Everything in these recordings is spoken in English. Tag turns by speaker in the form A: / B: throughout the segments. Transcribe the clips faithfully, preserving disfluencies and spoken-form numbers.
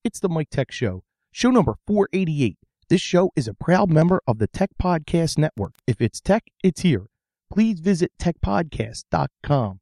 A: It's the Mike Tech Show, show number four eighty-eight. This show is a proud member of the Tech Podcast Network. If it's tech, it's here. Please visit tech podcast dot com.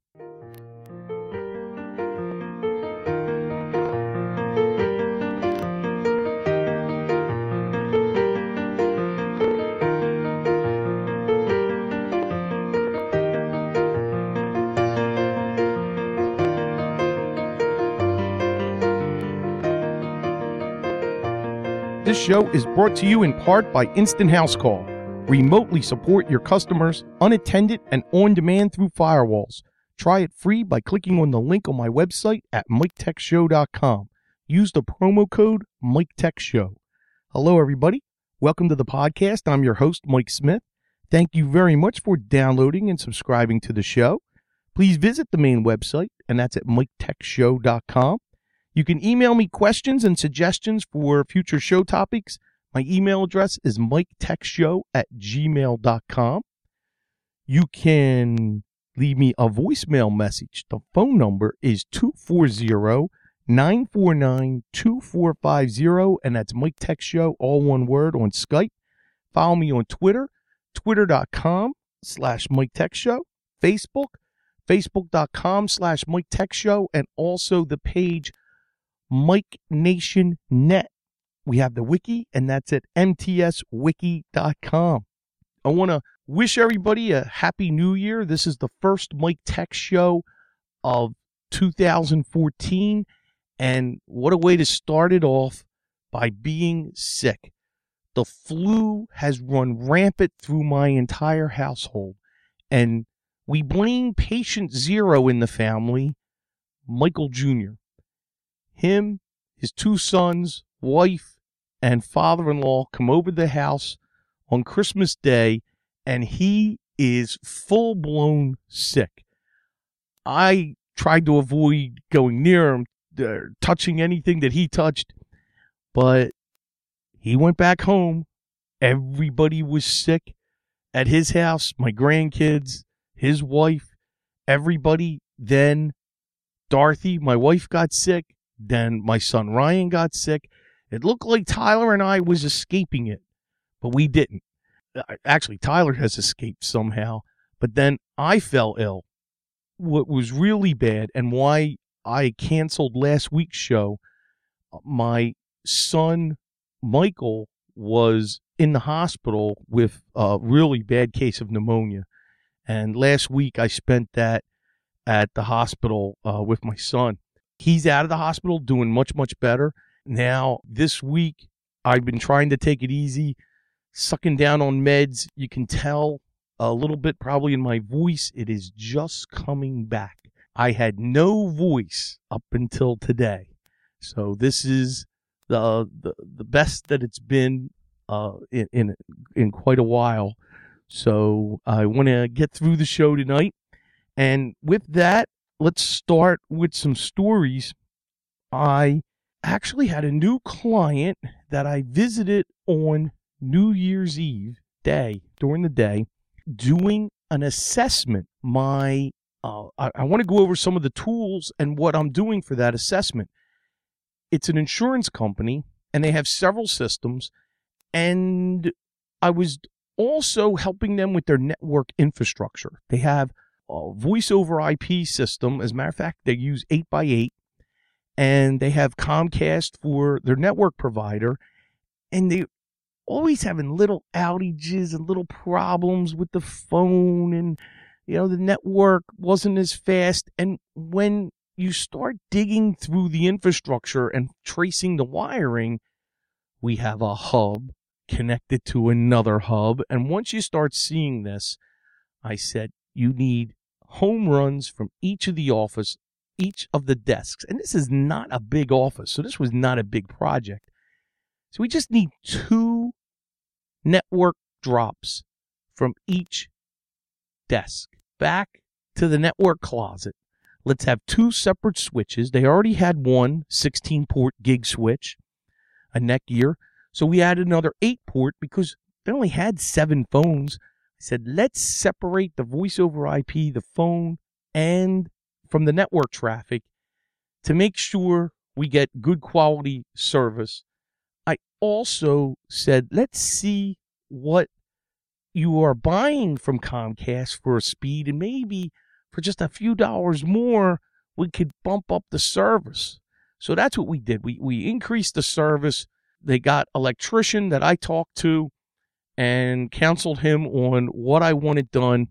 A: This show is brought to you in part by Instant House Call. Remotely support your customers unattended and on demand through firewalls. Try it free by clicking on the link on my website at mike tech show dot com. Use the promo code MikeTechShow. Hello, everybody. Welcome to the podcast. I'm your host, Mike Smith. Thank you very much for downloading and subscribing to the show. Please visit the main website, and that's at mike tech show dot com. You can email me questions and suggestions for future show topics. My email address is mike tech show at gmail dot com. You can leave me a voicemail message. The phone number is two four zero, nine four nine, two four five zero, and that's Mike Tech Show, all one word, on Skype. Follow me on Twitter, twitter dot com slash Mike Tech Show, Facebook, facebook dot com slash Mike Tech Show, and also the page Mike Nation Net. We have the wiki, and that's at m t s wiki dot com. I want to wish everybody a happy new year. This is the first Mike Tech Show of two thousand fourteen, and what a way to start it off by being sick. The flu has run rampant through my entire household, and we blame patient zero in the family, Michael Junior Him, his two sons, wife, and father-in-law come over to the house on Christmas Day, and he is full-blown sick. I tried to avoid going near him, uh, touching anything that he touched, but he went back home. Everybody was sick at his house, my grandkids, his wife, everybody. Then Dorothy, my wife, got sick. Then my son Ryan got sick. It looked like Tyler and I was escaping it, but we didn't. Actually, Tyler has escaped somehow, but then I fell ill. What was really bad and why I canceled last week's show, my son Michael was in the hospital with a really bad case of pneumonia. And last week I spent that at the hospital uh, with my son. He's out of the hospital, doing much, much better. Now, this week, I've been trying to take it easy, sucking down on meds. You can tell a little bit probably in my voice. It is just coming back. I had no voice up until today. So this is the the, the best that it's been uh, in, in, in quite a while. So I want to get through the show tonight. And with that, let's start with some stories. I actually had a new client that I visited on New Year's Eve day, during the day, doing an assessment. My, uh, I, I want to go over some of the tools and what I'm doing for that assessment. It's an insurance company, and they have several systems, and I was also helping them with their network infrastructure. They have a voice over I P system. As a matter of fact, they use eight by eight, and they have Comcast for their network provider, and they always having little outages and little problems with the phone, and you know the network wasn't as fast. And when you start digging through the infrastructure and tracing the wiring, we have a hub connected to another hub, and once you start seeing this, I said, you need home runs from each of the office, each of the desks. And this is not a big office, so this was not a big project. So we just need two network drops from each desk back to the network closet. Let's have two separate switches. They already had one sixteen port gig switch, a Netgear. So we added another eight port because they only had seven phones. I said, let's separate the voice over I P, the phone, and from the network traffic to make sure we get good quality service. I also said, let's see what you are buying from Comcast for a speed, and maybe for just a few dollars more, we could bump up the service. So that's what we did. We we increased the service. They got an electrician that I talked to and counseled him on what I wanted done.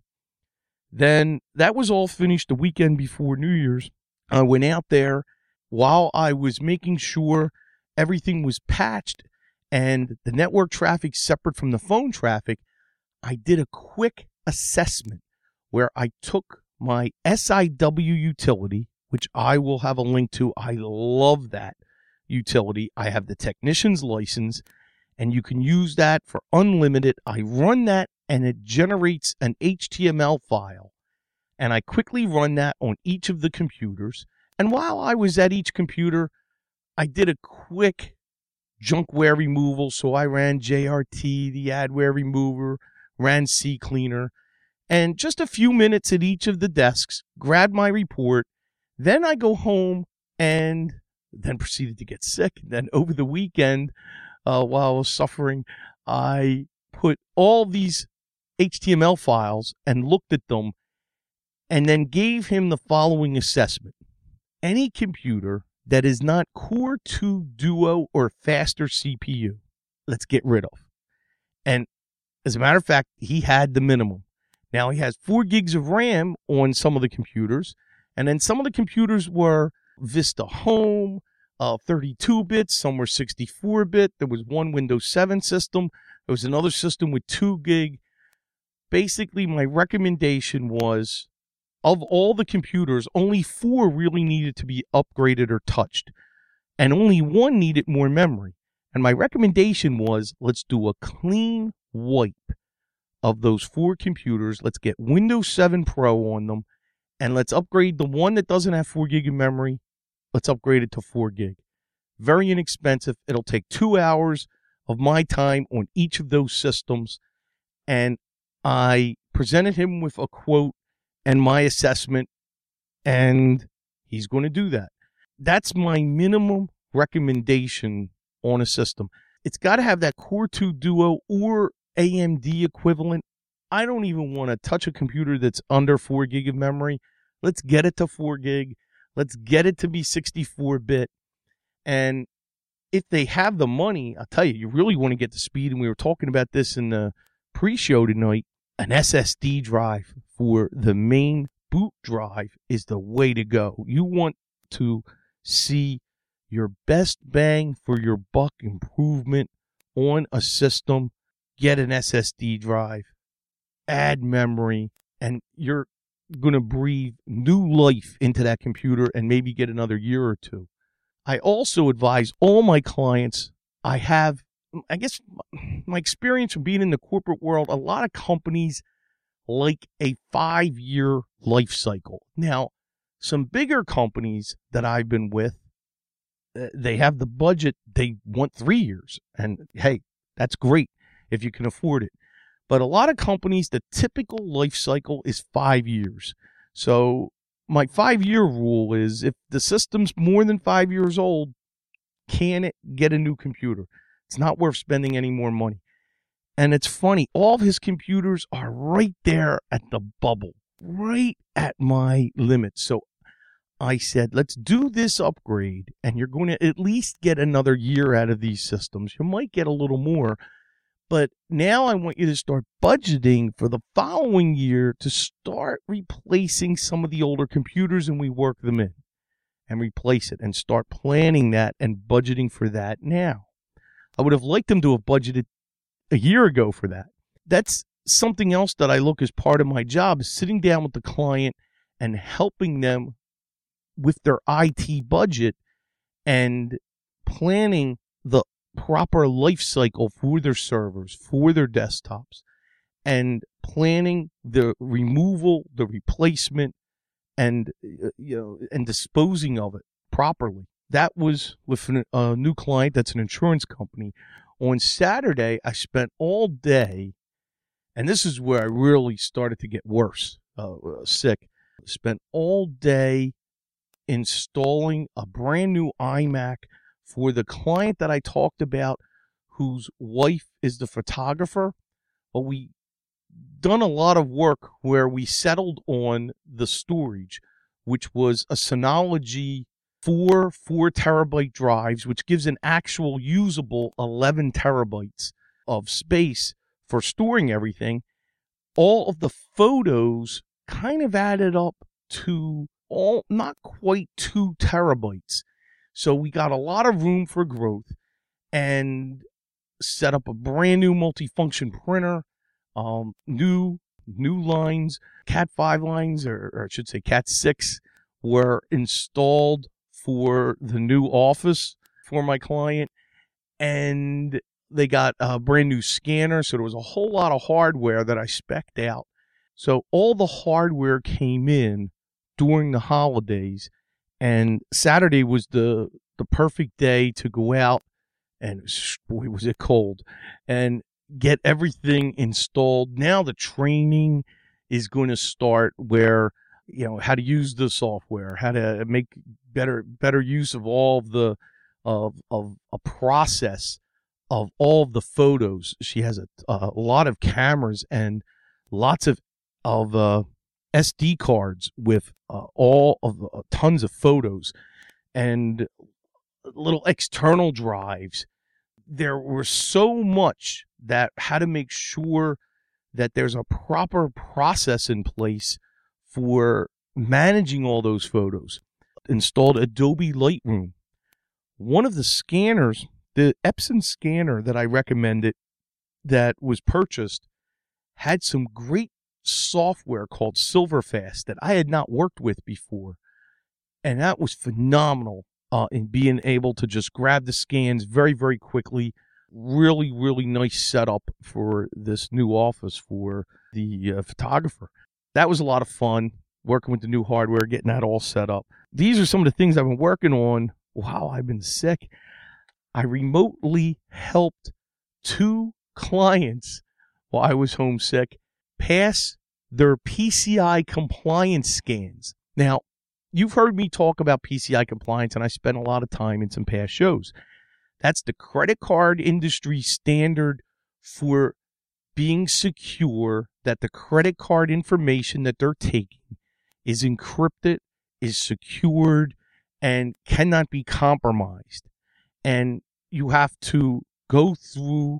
A: Then that was all finished the weekend before New Year's. I went out there while I was making sure everything was patched and the network traffic separate from the phone traffic. I did a quick assessment where I took my S I W utility, which I will have a link to. I love that utility. I have the technician's license, and you can use that for unlimited. I run that, and it generates an H T M L file, and I quickly run that on each of the computers. And while I was at each computer, I did a quick junkware removal. So I ran J R T, the adware remover, ran C Cleaner, and just a few minutes at each of the desks, grabbed my report. Then I go home and then proceeded to get sick. Then over the weekend, uh, while I was suffering, I put all these H T M L files and looked at them and then gave him the following assessment. Any computer that is not Core two Duo or faster C P U, let's get rid of. And as a matter of fact, he had the minimum. Now he has four gigs of RAM on some of the computers, and then some of the computers were Vista Home, uh, thirty-two bit, some were sixty-four bit. There was one Windows seven system. There was another system with two gig. Basically, my recommendation was, of all the computers, only four really needed to be upgraded or touched, and only one needed more memory. And my recommendation was, let's do a clean wipe of those four computers. Let's get Windows seven Pro on them, and let's upgrade the one that doesn't have four gig of memory. Let's upgrade it to four gig. Very inexpensive. It'll take two hours of my time on each of those systems. And I presented him with a quote and my assessment, and he's going to do that. That's my minimum recommendation on a system. It's got to have that Core two Duo or A M D equivalent. I don't even want to touch a computer that's under four gig of memory. Let's get it to four gig. Let's get it to be sixty-four bit. And if they have the money, I'll tell you, you really want to get the speed. And we were talking about this in the pre-show tonight. An S S D drive for the main boot drive is the way to go. You want to see your best bang for your buck improvement on a system. Get an S S D drive, add memory, and you're going to breathe new life into that computer and maybe get another year or two. I also advise all my clients, I have, I guess, my experience from being in the corporate world, a lot of companies like a five-year life cycle. Now, some bigger companies that I've been with, they have the budget, they want three years. And hey, that's great if you can afford it. But a lot of companies, the typical life cycle is five years. So my five-year rule is if the system's more than five years old, can it get a new computer? It's not worth spending any more money. And it's funny, all of his computers are right there at the bubble, right at my limit. So I said, let's do this upgrade, and you're going to at least get another year out of these systems. You might get a little more. But now I want you to start budgeting for the following year to start replacing some of the older computers, and we work them in and replace it and start planning that and budgeting for that now. I would have liked them to have budgeted a year ago for that. That's something else that I look as part of my job, is sitting down with the client and helping them with their I T budget and planning the proper life cycle for their servers, for their desktops, and planning the removal, the replacement, and uh, you know, and disposing of it properly. That was with an, a new client that's an insurance company. On Saturday, I spent all day, and this is where I really started to get worse, uh, sick. Spent all day installing a brand new iMac for the client that I talked about, whose wife is the photographer. But we done a lot of work where we settled on the storage, which was a Synology four four terabyte drives, which gives an actual usable eleven terabytes of space for storing everything. All of the photos kind of added up to all not quite two terabytes. So we got a lot of room for growth and set up a brand new multifunction printer, um, new new lines, Cat five lines, or, or I should say Cat six, were installed for the new office for my client, and they got a brand new scanner. So there was a whole lot of hardware that I spec'd out. So all the hardware came in during the holidays, and Saturday was the the perfect day to go out, and boy, was it cold, and get everything installed. Now the training is going to start, where, you know, how to use the software, how to make better better use of all of the of of a process of all of the photos. She has a, a lot of cameras and lots of of uh, S D cards with uh, all of uh, tons of photos and little external drives. There were so much that had to make sure that there's a proper process in place for managing all those photos. Installed Adobe Lightroom. One of the scanners, the Epson scanner that I recommended that was purchased, had some great software called Silverfast that I had not worked with before. And that was phenomenal uh, in being able to just grab the scans very, very quickly. Really, really nice setup for this new office for the uh, photographer. That was a lot of fun, working with the new hardware, getting that all set up. These are some of the things I've been working on while I've been sick. I remotely helped two clients while I was homesick pass their P C I compliance scans. Now, you've heard me talk about P C I compliance, and I spent a lot of time in some past shows. That's the credit card industry standard for being secure, that the credit card information that they're taking is encrypted, is secured, and cannot be compromised. And you have to go through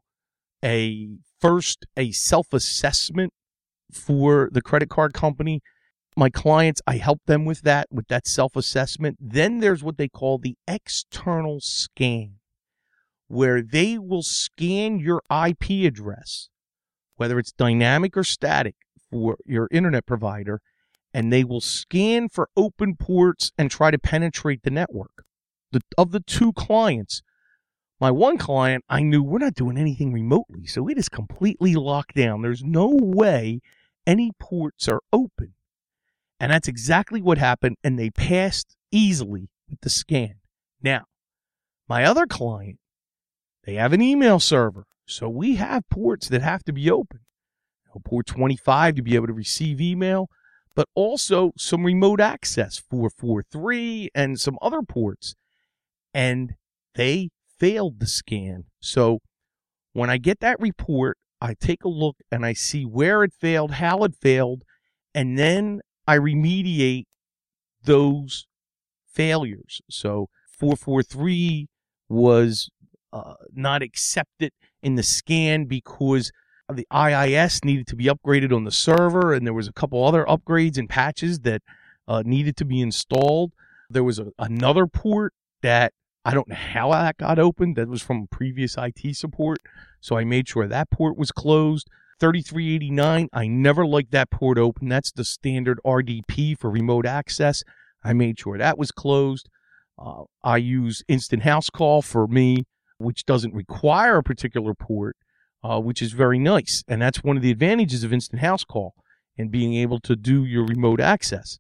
A: a first a self-assessment for the credit card company. My clients, I help them with that, with that self-assessment. Then there's what they call the external scan, where they will scan your I P address, whether it's dynamic or static, for your internet provider, and they will scan for open ports and try to penetrate the network. The, of the two clients, my one client, I knew we're not doing anything remotely, so it is completely locked down. There's no way any ports are open. And that's exactly what happened, and they passed easily with the scan. Now, my other client, they have an email server, so we have ports that have to be open. You know, port twenty-five to be able to receive email, but also some remote access, four forty-three, and some other ports. And they failed the scan. So when I get that report, I take a look and I see where it failed, how it failed, and then I remediate those failures. So four forty-three was uh, not accepted in the scan because the I I S needed to be upgraded on the server, and there was a couple other upgrades and patches that uh, needed to be installed. There was a, another port that I don't know how that got opened. That was from previous I T support, so I made sure that port was closed. thirty-three eighty-nine, I never liked that port open. That's the standard R D P for remote access. I made sure that was closed. Uh, I use Instant House Call for me, which doesn't require a particular port, uh, which is very nice. And that's one of the advantages of Instant House Call and being able to do your remote access.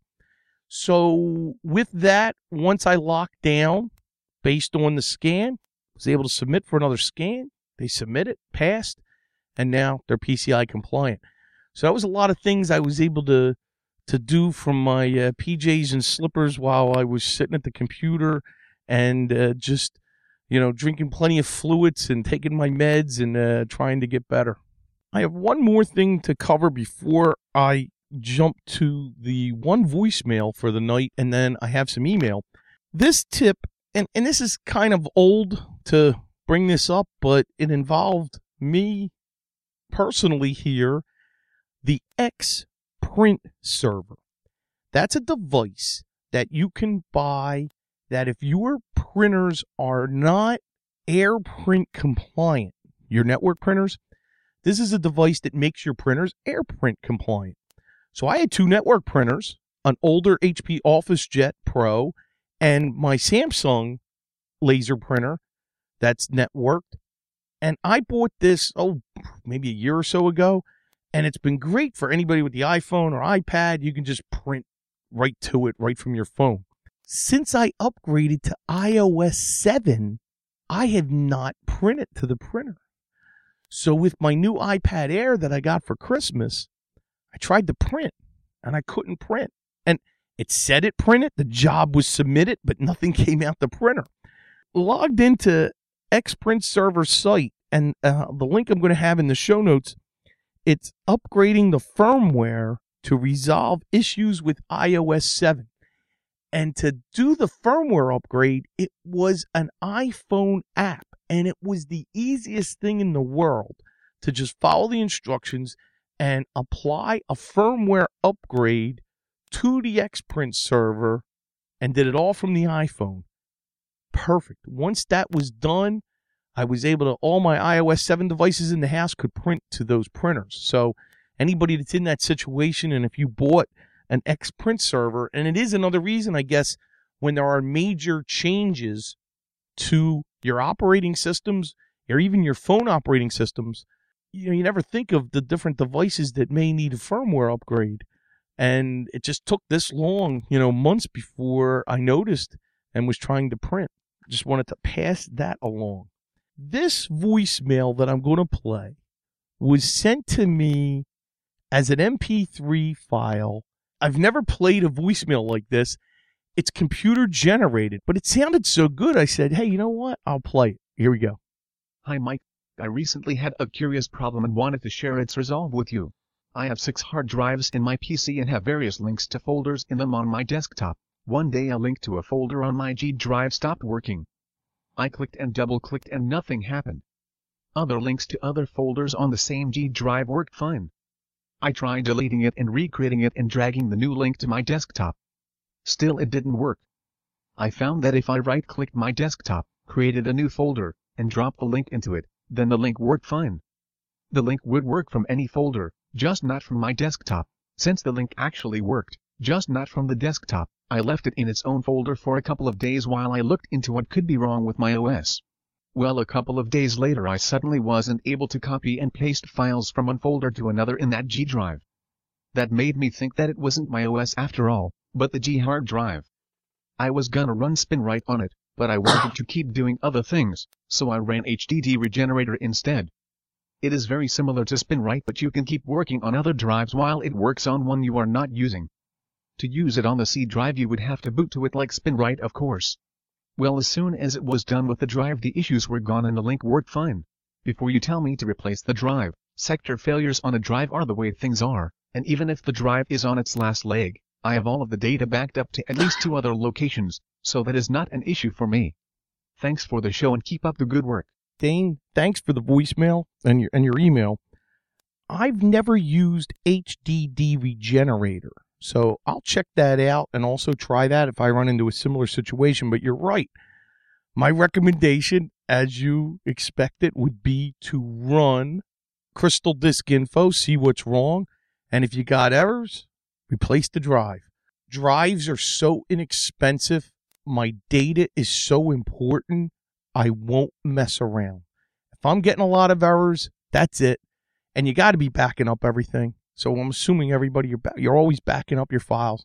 A: So with that, once I locked down based on the scan, was able to submit for another scan. They submitted, passed, and now they're P C I compliant. So that was a lot of things I was able to to do from my uh, P Js and slippers while I was sitting at the computer and uh, just, you know, drinking plenty of fluids and taking my meds and uh, trying to get better. I have one more thing to cover before I jump to the one voicemail for the night, and then I have some email. This tip, and, and this is kind of old to bring this up, but it involved me personally here, the X-Print server. That's a device that you can buy that if your printers are not AirPrint compliant, your network printers, this is a device that makes your printers AirPrint compliant. So I had two network printers, an older H P OfficeJet Pro and my Samsung laser printer that's networked. And I bought this, oh, maybe a year or so ago, and it's been great for anybody with the iPhone or iPad. You can just print right to it, right from your phone. Since I upgraded to i O S seven, I have not printed to the printer. So with my new iPad Air that I got for Christmas, I tried to print, and I couldn't print. And it said it printed, the job was submitted, but nothing came out the printer. Logged into X-Print server site, and uh, the link I'm going to have in the show notes, it's upgrading the firmware to resolve issues with i O S seven. And to do the firmware upgrade, it was an iPhone app, and it was the easiest thing in the world to just follow the instructions and apply a firmware upgrade to the X-Print server, and did it all from the iPhone. Perfect. Once that was done, I was able to, all my i O S seven devices in the house could print to those printers. So anybody that's in that situation, and if you bought an X-Print server, and it is another reason, I guess, when there are major changes to your operating systems or even your phone operating systems, you know, you never think of the different devices that may need a firmware upgrade. And it just took this long, you know, months before I noticed and was trying to print. Just wanted to pass that along. This voicemail that I'm going to play was sent to me as an M P three file. I've never played a voicemail like this. It's computer generated, but it sounded so good. I said, hey, you know what? I'll play it. Here we go.
B: Hi, Mike. I recently had a curious problem and wanted to share its resolve with you. I have six hard drives in my P C and have various links to folders in them on my desktop. One day a link to a folder on my G drive stopped working. I clicked and double-clicked and nothing happened. Other links to other folders on the same G drive worked fine. I tried deleting it and recreating it and dragging the new link to my desktop. Still it didn't work. I found that if I right-clicked my desktop, created a new folder, and dropped the link into it, then the link worked fine. The link would work from any folder, just not from my desktop. Since the link actually worked, just not from the desktop, I left it in its own folder for a couple of days while I looked into what could be wrong with my O S. Well, a couple of days later I suddenly wasn't able to copy and paste files from one folder to another in that G drive. That made me think that it wasn't my O S after all, but the G hard drive. I was gonna run SpinRite on it, but I wanted to keep doing other things, so I ran H D D Regenerator instead. It is very similar to SpinRite, but you can keep working on other drives while it works on one you are not using. To use it on the C drive you would have to boot to it like SpinRite, of course. Well, as soon as it was done with the drive the issues were gone and the link worked fine. Before you tell me to replace the drive, sector failures on a drive are the way things are, and even if the drive is on its last leg, I have all of the data backed up to at least two other locations, so that is not an issue for me. Thanks for the show and keep up the good work.
A: Dane, thanks for the voicemail and your and your email. I've never used H D D Regenerator, so I'll check that out and also try that if I run into a similar situation. But you're right. My recommendation, as you expected, would be to run Crystal Disk Info, see what's wrong, and if you got errors, replace the drive. Drives are so inexpensive. My data is so important. I won't mess around. If I'm getting a lot of errors, that's it. And you got to be backing up everything. So I'm assuming everybody, you're, ba- you're always backing up your files.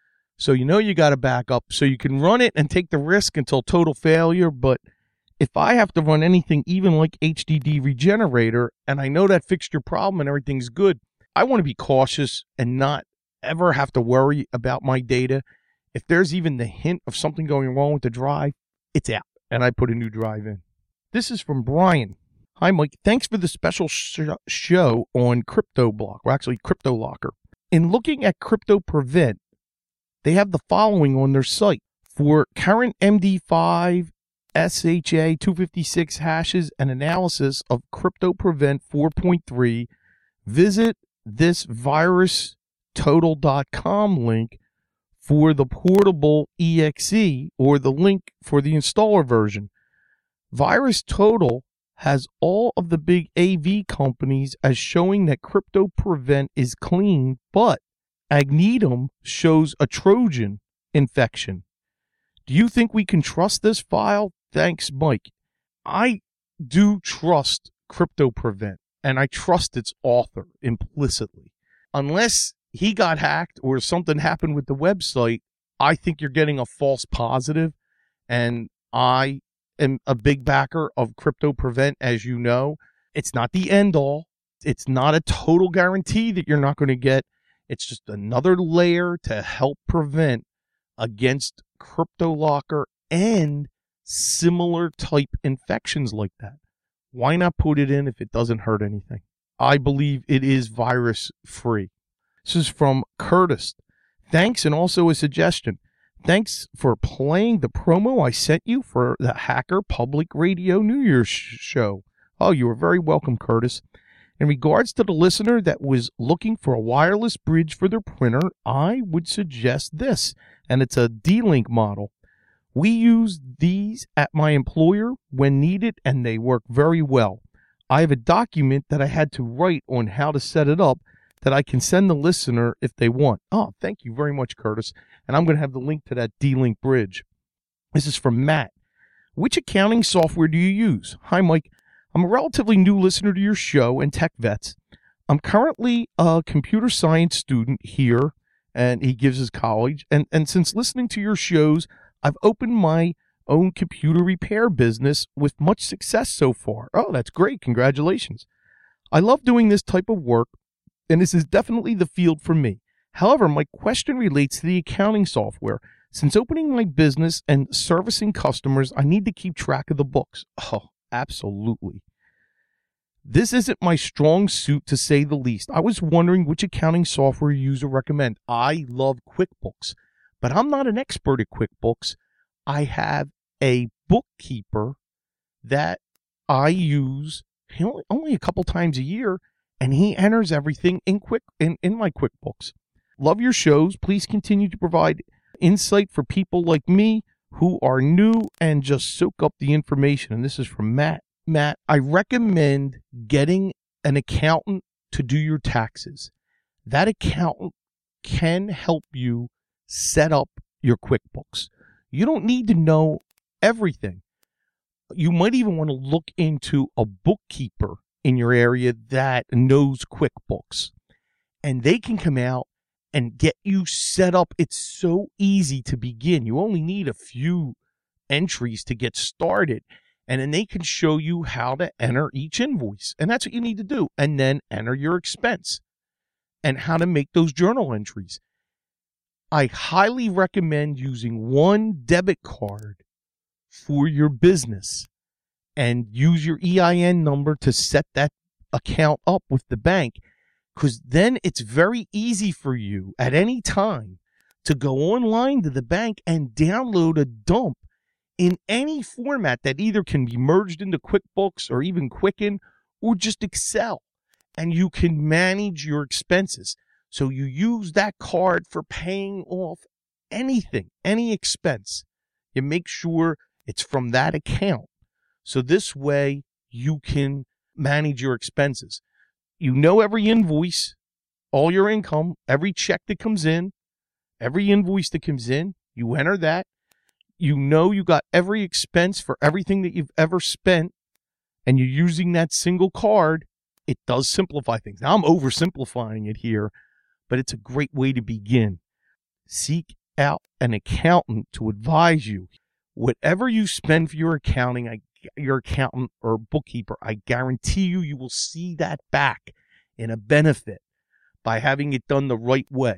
A: So you know you got to back up. So you can run it and take the risk until total failure. But if I have to run anything, even like H D D Regenerator, and I know that fixed your problem and everything's good, I want to be cautious and not ever have to worry about my data, if there's even the hint of something going wrong with the drive, it's out, and I put a new drive in. This is from Brian. Hi, Mike. Thanks for the special sh- show on CryptoBlock, or actually CryptoLocker. In looking at CryptoPrevent, they have the following on their site. For current M D five, S H A two fifty-six hashes and analysis of CryptoPrevent four point three, visit this virus total dot com link for the portable E X E, or the link for the installer version. VirusTotal has all of the big A V companies as showing that CryptoPrevent is clean, but Agnetum shows a Trojan infection. Do you think we can trust this file? Thanks, Mike. I do trust CryptoPrevent, and I trust its author implicitly. Unless he got hacked or something happened with the website, I think you're getting a false positive, and I am a big backer of CryptoPrevent, as you know. It's not the end all. It's not a total guarantee that you're not going to get. It's just another layer to help prevent against CryptoLocker and similar type infections like that. Why not put it in if it doesn't hurt anything? I believe it is virus free. This is from Curtis. Thanks, and also a suggestion. Thanks for playing the promo I sent you for the Hacker Public Radio New Year's show. Oh, you are very welcome, Curtis. In regards to the listener that was looking for a wireless bridge for their printer, I would suggest this, and it's a D-Link model. We use these at my employer when needed, and they work very well. I have a document that I had to write on how to set it up that I can send the listener if they want. Oh, thank you very much, Curtis. And I'm going to have the link to that D-Link bridge. This is from Matt. Which accounting software do you use? Hi, Mike. I'm a relatively new listener to your show and Tech Vets. I'm currently a computer science student here, and he gives his college. And, and since listening to your shows, I've opened my own computer repair business with much success so far. Oh, that's great. Congratulations. I love doing this type of work, and this is definitely the field for me. However, my question relates to the accounting software. Since opening my business and servicing customers, I need to keep track of the books. Oh, absolutely. This isn't my strong suit, to say the least. I was wondering which accounting software you use or recommend. I love QuickBooks, but I'm not an expert at QuickBooks. I have a bookkeeper that I use only a couple times a year, and he enters everything in quick in, in my QuickBooks. Love your shows. Please continue to provide insight for people like me who are new and just soak up the information. And this is from Matt. Matt, I recommend getting an accountant to do your taxes. That accountant can help you set up your QuickBooks. You don't need to know everything. You might even want to look into a bookkeeper in your area that knows QuickBooks, and they can come out and get you set up. It's so easy to begin. You only need a few entries to get started, and then they can show you how to enter each invoice, and that's what you need to do, and then enter your expense and how to make those journal entries. I highly recommend using one debit card for your business and use your E I N number to set that account up with the bank, because then it's very easy for you at any time to go online to the bank and download a dump in any format that either can be merged into QuickBooks or even Quicken or just Excel, and you can manage your expenses. So you use that card for paying off anything, any expense. You make sure it's from that account. So this way you can manage your expenses. You know every invoice, all your income, every check that comes in, every invoice that comes in, you enter that. You know you got every expense for everything that you've ever spent, and you're using that single card. It does simplify things. Now I'm oversimplifying it here, but it's a great way to begin. Seek out an accountant to advise you. Whatever you spend for your accounting, I, your accountant or bookkeeper, I guarantee you, you will see that back in a benefit by having it done the right way.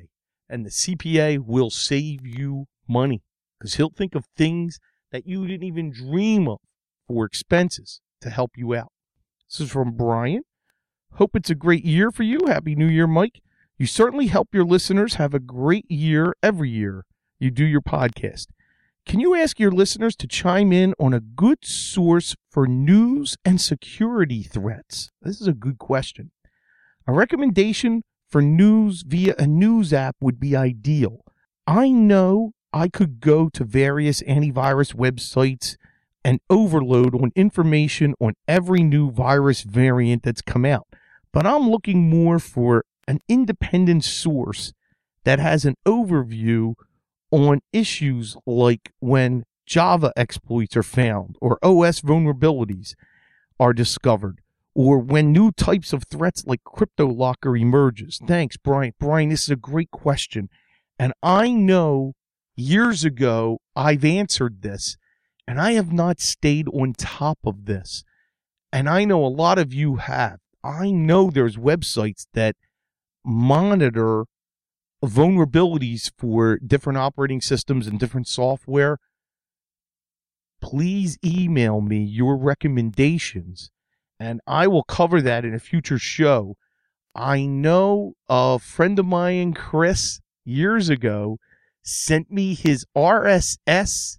A: And the C P A will save you money because he'll think of things that you didn't even dream of for expenses to help you out. This is from Brian. Hope it's a great year for you. Happy New Year, Mike. You certainly help your listeners have a great year every year you do your podcast. Can you ask your listeners to chime in on a good source for news and security threats? This is a good question. A recommendation for news via a news app would be ideal. I know I could go to various antivirus websites and overload on information on every new virus variant that's come out, but I'm looking more for an independent source that has an overview on issues like when Java exploits are found or O S vulnerabilities are discovered or when new types of threats like CryptoLocker emerges. Thanks, Brian. Brian, this is a great question. And I know years ago I've answered this, and I have not stayed on top of this. And I know a lot of you have. I know there's websites that monitor vulnerabilities for different operating systems and different software. Please email me your recommendations, and I will cover that in a future show. I know a friend of mine, Chris, years ago, sent me his R S S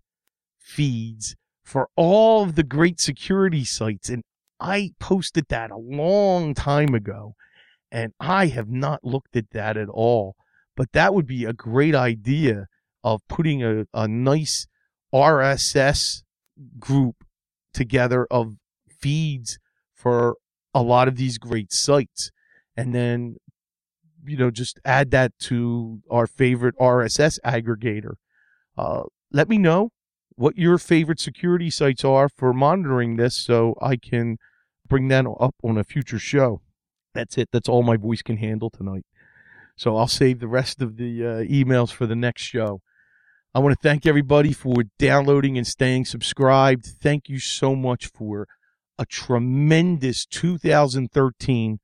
A: feeds for all of the great security sites, and I posted that a long time ago, and I have not looked at that at all. But that would be a great idea of putting a, a nice R S S group together of feeds for a lot of these great sites. And then, you know, just add that to our favorite R S S aggregator. Uh, let me know what your favorite security sites are for monitoring this so I can bring that up on a future show. That's it. That's all my voice can handle tonight. So I'll save the rest of the uh, emails for the next show. I want to thank everybody for downloading and staying subscribed. Thank you so much for a tremendous two thousand thirteen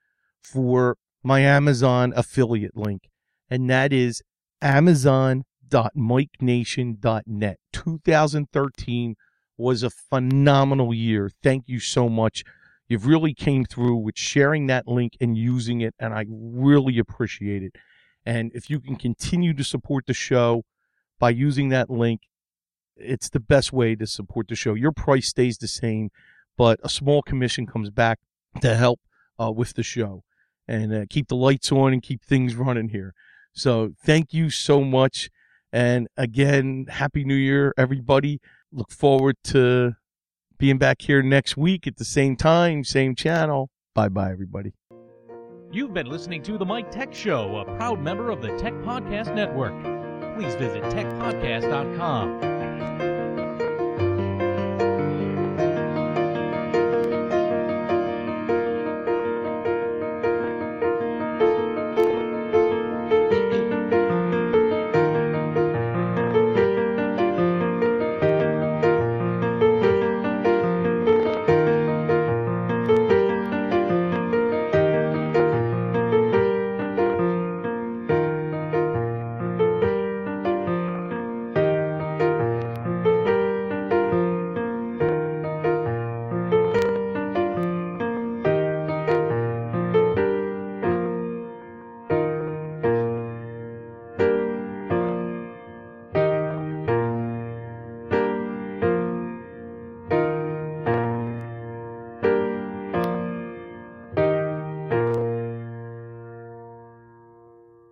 A: for my Amazon affiliate link, and that is amazon dot mike nation dot net. two thousand thirteen was a phenomenal year. Thank you so much. You've really came through with sharing that link and using it, and I really appreciate it. And if you can continue to support the show by using that link, it's the best way to support the show. Your price stays the same, but a small commission comes back to help uh, with the show and uh, keep the lights on and keep things running here. So thank you so much. And again, Happy New Year, everybody. Look forward to being back here next week at the same time, same channel. Bye-bye, everybody.
C: You've been listening to The Mike Tech Show, a proud member of the Tech Podcast Network. Please visit tech podcast dot com.